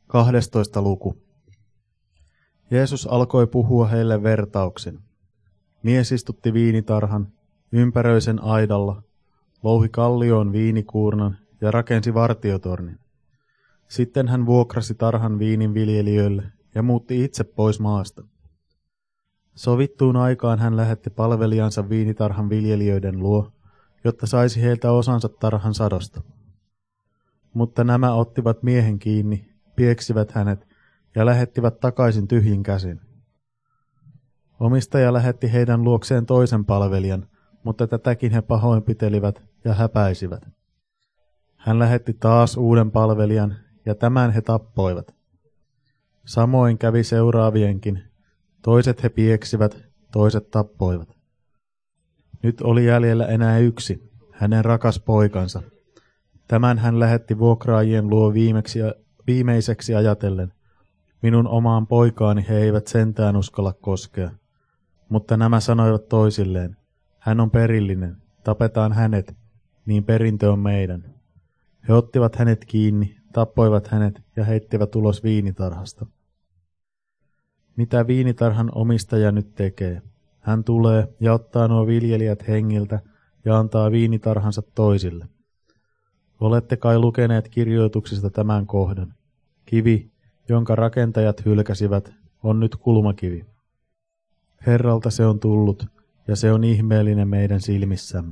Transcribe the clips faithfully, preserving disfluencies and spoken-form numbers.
kahdestoista luku. Jeesus alkoi puhua heille vertauksin. Mies istutti viinitarhan ympäröisen aidalla, louhi kallioon viinikuurnan ja rakensi vartiotornin. Sitten hän vuokrasi tarhan viininviljelijöille ja muutti itse pois maasta. Sovittuun aikaan hän lähetti palvelijansa viinitarhan viljelijöiden luo, jotta saisi heiltä osansa tarhan sadosta. Mutta nämä ottivat miehen kiinni, pieksivät hänet ja lähettivät takaisin tyhjin käsin. Omistaja lähetti heidän luokseen toisen palvelijan, mutta tätäkin he pahoinpitelivät ja häpäisivät. Hän lähetti taas uuden palvelijan, ja tämän he tappoivat. Samoin kävi seuraavienkin, toiset he pieksivät, toiset tappoivat. Nyt oli jäljellä enää yksi, hänen rakas poikansa. Tämän hän lähetti vuokraajien luo viimeksi, viimeiseksi ajatellen. Minun omaan poikaani he eivät sentään uskalla koskea. Mutta nämä sanoivat toisilleen, hän on perillinen, tapetaan hänet, niin perintö on meidän. He ottivat hänet kiinni, tappoivat hänet ja heittivät ulos viinitarhasta. Mitä viinitarhan omistaja nyt tekee? Hän tulee ja ottaa nuo viljelijät hengiltä ja antaa viinitarhansa toisille. Olette kai lukeneet kirjoituksista tämän kohdan. Kivi, jonka rakentajat hylkäsivät, on nyt kulmakivi. Herralta se on tullut, ja se on ihmeellinen meidän silmissämme.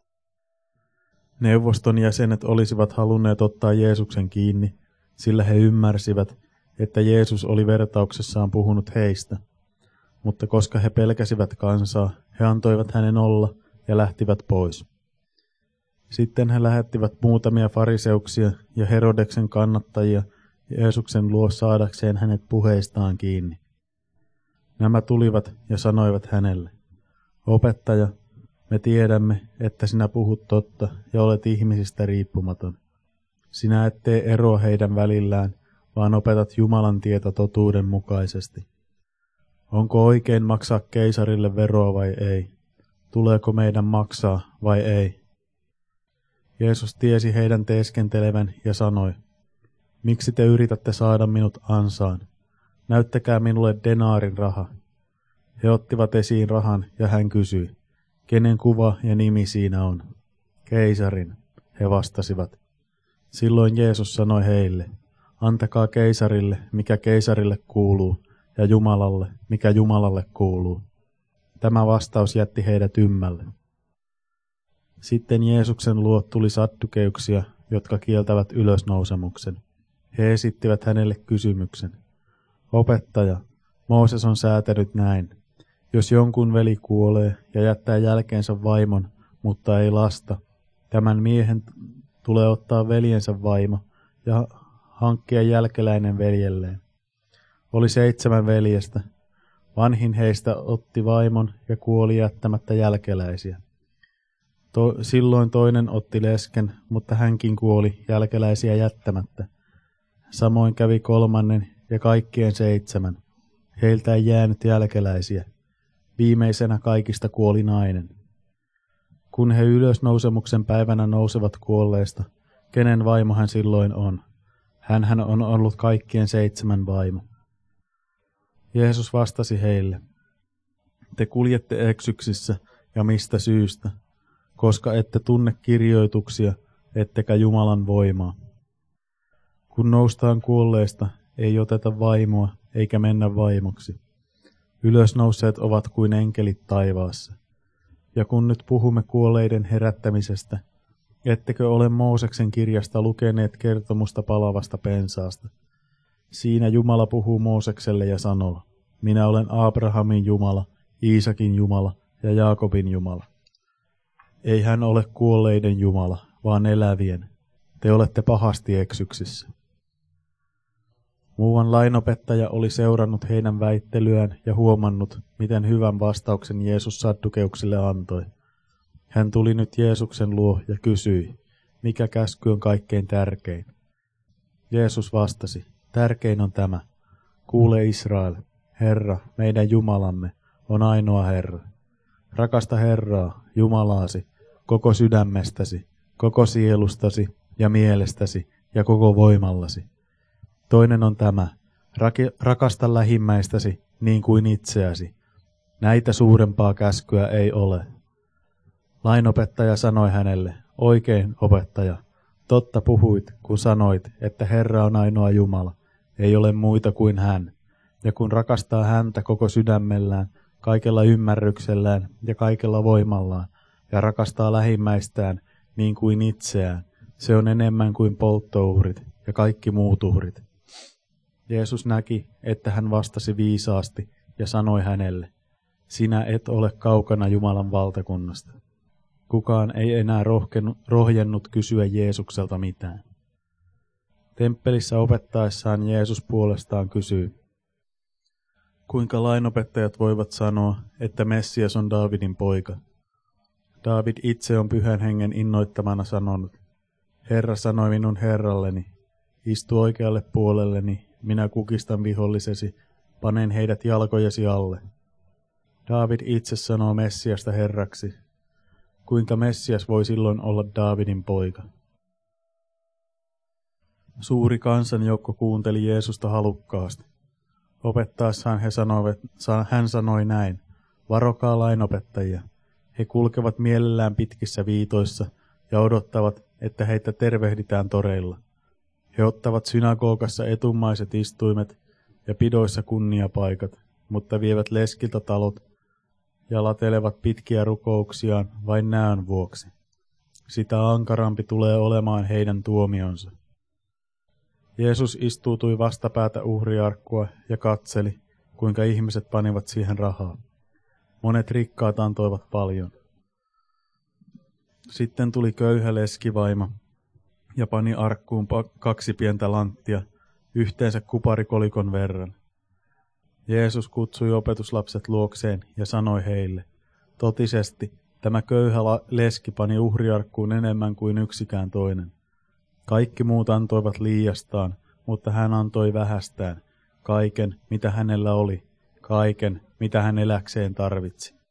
Neuvoston jäsenet olisivat halunneet ottaa Jeesuksen kiinni, sillä he ymmärsivät, että Jeesus oli vertauksessaan puhunut heistä. Mutta koska he pelkäsivät kansaa, he antoivat hänen olla ja lähtivät pois. Sitten he lähettivät muutamia fariseuksia ja Herodeksen kannattajia Jeesuksen luo saadakseen hänet puheistaan kiinni. Nämä tulivat ja sanoivat hänelle, opettaja, me tiedämme, että sinä puhut totta ja olet ihmisistä riippumaton. Sinä et tee eroa heidän välillään, vaan opetat Jumalan tietä totuuden mukaisesti. Onko oikein maksaa keisarille veroa vai ei? Tuleeko meidän maksaa vai ei? Jeesus tiesi heidän teeskentelevän ja sanoi, miksi te yritätte saada minut ansaan? Näyttäkää minulle denaarin raha. He ottivat esiin rahan ja hän kysyi, kenen kuva ja nimi siinä on? Keisarin, he vastasivat. Silloin Jeesus sanoi heille, antakaa keisarille, mikä keisarille kuuluu, ja Jumalalle, mikä Jumalalle kuuluu. Tämä vastaus jätti heidät ymmälle. Sitten Jeesuksen luo tuli saddukeuksia, jotka kieltävät ylösnousemuksen. He esittivät hänelle kysymyksen. Opettaja, Mooses on säätänyt näin. Jos jonkun veli kuolee ja jättää jälkeensä vaimon, mutta ei lasta, tämän miehen tulee ottaa veljensä vaimo ja hankkia jälkeläinen veljelleen. Oli seitsemän veljestä. Vanhin heistä otti vaimon ja kuoli jättämättä jälkeläisiä. To- silloin toinen otti lesken, mutta hänkin kuoli jälkeläisiä jättämättä. Samoin kävi kolmannen ja kaikkien seitsemän. Heiltä ei jäänyt jälkeläisiä. Viimeisenä kaikista kuoli nainen. Kun he ylösnousemuksen päivänä nousevat kuolleista, kenen vaimo hän silloin on? Hänhän on ollut kaikkien seitsemän vaimo. Jeesus vastasi heille, te kuljette eksyksissä ja mistä syystä, koska ette tunne kirjoituksia, ettekä Jumalan voimaa. Kun noustaan kuolleista, ei oteta vaimoa eikä mennä vaimoksi. Ylösnousseet ovat kuin enkelit taivaassa. Ja kun nyt puhumme kuolleiden herättämisestä, ettekö ole Mooseksen kirjasta lukeneet kertomusta palavasta pensaasta? Siinä Jumala puhuu Moosekselle ja sanoo, minä olen Abrahamin Jumala, Iisakin Jumala ja Jaakobin Jumala. Ei hän ole kuolleiden Jumala, vaan elävien. Te olette pahasti eksyksissä. Muuan lainopettaja oli seurannut heidän väittelyään ja huomannut, miten hyvän vastauksen Jeesus saddukeuksille antoi. Hän tuli nyt Jeesuksen luo ja kysyi, mikä käsky on kaikkein tärkein. Jeesus vastasi, tärkein on tämä, kuule Israel, Herra, meidän Jumalamme, on ainoa Herra. Rakasta Herraa, Jumalaasi, koko sydämestäsi, koko sielustasi ja mielestäsi ja koko voimallasi. Toinen on tämä, rakasta lähimmäistäsi niin kuin itseäsi. Näitä suurempaa käskyä ei ole. Lainopettaja sanoi hänelle, oikein opettaja, totta puhuit, kun sanoit, että Herra on ainoa Jumala, ei ole muita kuin hän. Ja kun rakastaa häntä koko sydämellään, kaikella ymmärryksellään ja kaikella voimallaan, ja rakastaa lähimmäistään niin kuin itseään, se on enemmän kuin polttouhrit ja kaikki muut uhrit. Jeesus näki, että hän vastasi viisaasti ja sanoi hänelle, sinä et ole kaukana Jumalan valtakunnasta. Kukaan ei enää rohjennut kysyä Jeesukselta mitään. Temppelissä opettaessaan Jeesus puolestaan kysyy, kuinka lainopettajat voivat sanoa, että Messias on Daavidin poika? Daavid itse on Pyhän Hengen innoittamana sanonut, Herra sanoi minun Herralleni, istu oikealle puolelleni, minä kukistan vihollisesi, panen heidät jalkojesi alle. Daavid itse sanoo Messiasta Herraksi. Kuinka Messias voi silloin olla Daavidin poika? Suuri kansanjoukko kuunteli Jeesusta halukkaasti. Opettaessaan he sanoivat, hän sanoi näin, varokaa lainopettajia. He kulkevat mielellään pitkissä viitoissa ja odottavat, että heitä tervehditään toreilla. He ottavat synagogassa etumaiset istuimet ja pidoissa kunniapaikat, mutta vievät leskiltä talot ja latelevat pitkiä rukouksiaan vain näön vuoksi. Sitä ankarampi tulee olemaan heidän tuomionsa. Jeesus istuutui vastapäätä uhriarkkua ja katseli, kuinka ihmiset panivat siihen rahaa. Monet rikkaat antoivat paljon. Sitten tuli köyhä leskivaimo ja pani arkkuun kaksi pientä lanttia, yhteensä kuparikolikon verran. Jeesus kutsui opetuslapset luokseen ja sanoi heille, totisesti tämä köyhä leski pani uhriarkkuun enemmän kuin yksikään toinen. Kaikki muut antoivat liiastaan, mutta hän antoi vähästään, kaiken mitä hänellä oli, kaiken mitä hän eläkseen tarvitsi.